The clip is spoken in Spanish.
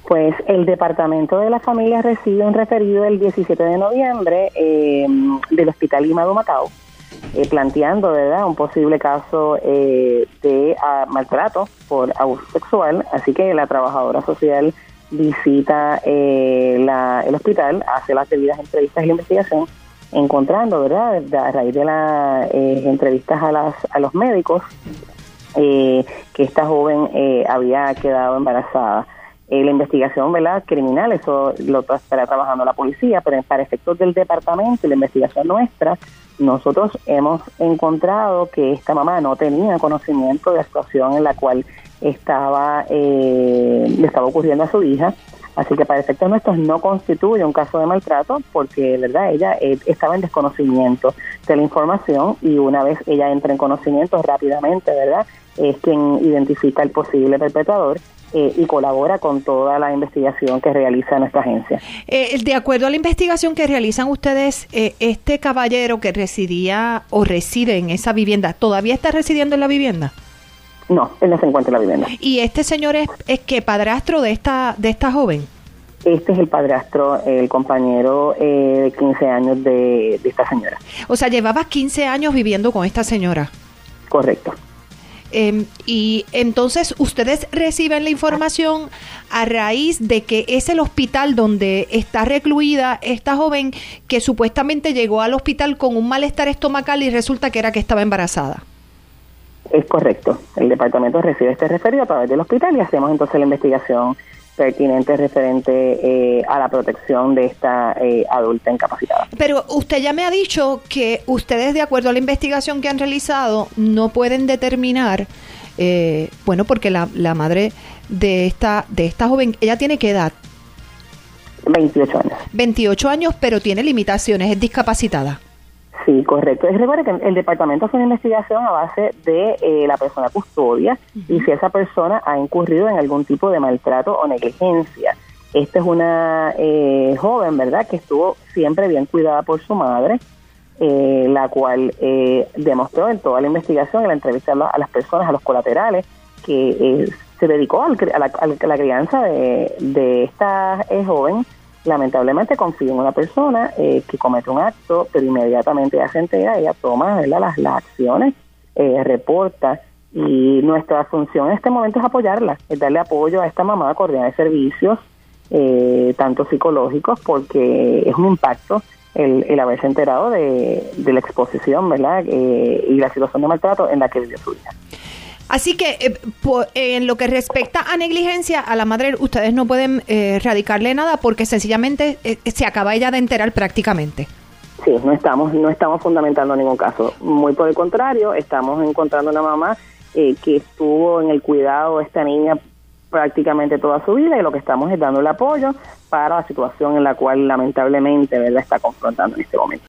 Pues el Departamento de la Familia recibe un referido el 17 de noviembre del Hospital Lima de Humacao, planteando, ¿verdad?, un posible caso de maltrato por abuso sexual. Así que la trabajadora social visita el hospital, hace las debidas entrevistas y la investigación, encontrando, ¿verdad?, a raíz de las entrevistas a los médicos, que esta joven había quedado embarazada. La investigación, ¿verdad?, criminal, eso lo estará trabajando la policía, pero para efectos del departamento y la investigación nuestra, nosotros hemos encontrado que esta mamá no tenía conocimiento de la situación en la cual le estaba ocurriendo a su hija. Así que para efectos nuestros no constituye un caso de maltrato porque, ¿verdad?, ella estaba en desconocimiento de la información, y una vez ella entra en conocimiento rápidamente, ¿verdad?, es quien identifica el posible perpetrador y colabora con toda la investigación que realiza nuestra agencia. De acuerdo a la investigación que realizan ustedes, este caballero que residía o reside en esa vivienda, ¿todavía está residiendo en la vivienda? No, él no se encuentra en la vivienda. ¿Y este señor es que padrastro de esta joven? Este es el padrastro, el compañero de 15 años de esta señora. O sea, llevaba 15 años viviendo con esta señora. Correcto. Y entonces ustedes reciben la información a raíz de que es el hospital donde está recluida esta joven, que supuestamente llegó al hospital con un malestar estomacal y resulta que era que estaba embarazada. Es correcto. El departamento recibe este referido a través del hospital y hacemos entonces la investigación pertinente referente a la protección de esta adulta incapacitada. Pero usted ya me ha dicho que ustedes, de acuerdo a la investigación que han realizado, no pueden determinar, bueno, porque la madre de esta joven, ¿ella tiene qué edad? 28 años. 28 años, pero tiene limitaciones, es discapacitada. Sí, correcto. Recuerde que el departamento hace una investigación a base de la persona custodia y si esa persona ha incurrido en algún tipo de maltrato o negligencia. Esta es una joven, ¿verdad?, que estuvo siempre bien cuidada por su madre, la cual demostró en toda la investigación, en la entrevista a las personas, a los colaterales, que se dedicó a la crianza de esta joven. Lamentablemente confía en una persona que comete un acto, pero inmediatamente ella se entera, ella toma, ¿verdad?, las acciones, reporta, y nuestra función en este momento es apoyarla, es darle apoyo a esta mamá, coordinar servicios, tanto psicológicos, porque es un impacto el haberse enterado de la exposición, ¿verdad?, y la situación de maltrato en la que vivió su hija. Así que en lo que respecta a negligencia, a la madre ustedes no pueden radicarle nada porque sencillamente se acaba ella de enterar prácticamente. Sí, no estamos fundamentando ningún caso. Muy por el contrario, estamos encontrando una mamá que estuvo en el cuidado de esta niña prácticamente toda su vida, y lo que estamos es dando el apoyo para la situación en la cual lamentablemente, ¿verdad?, está confrontando en este momento.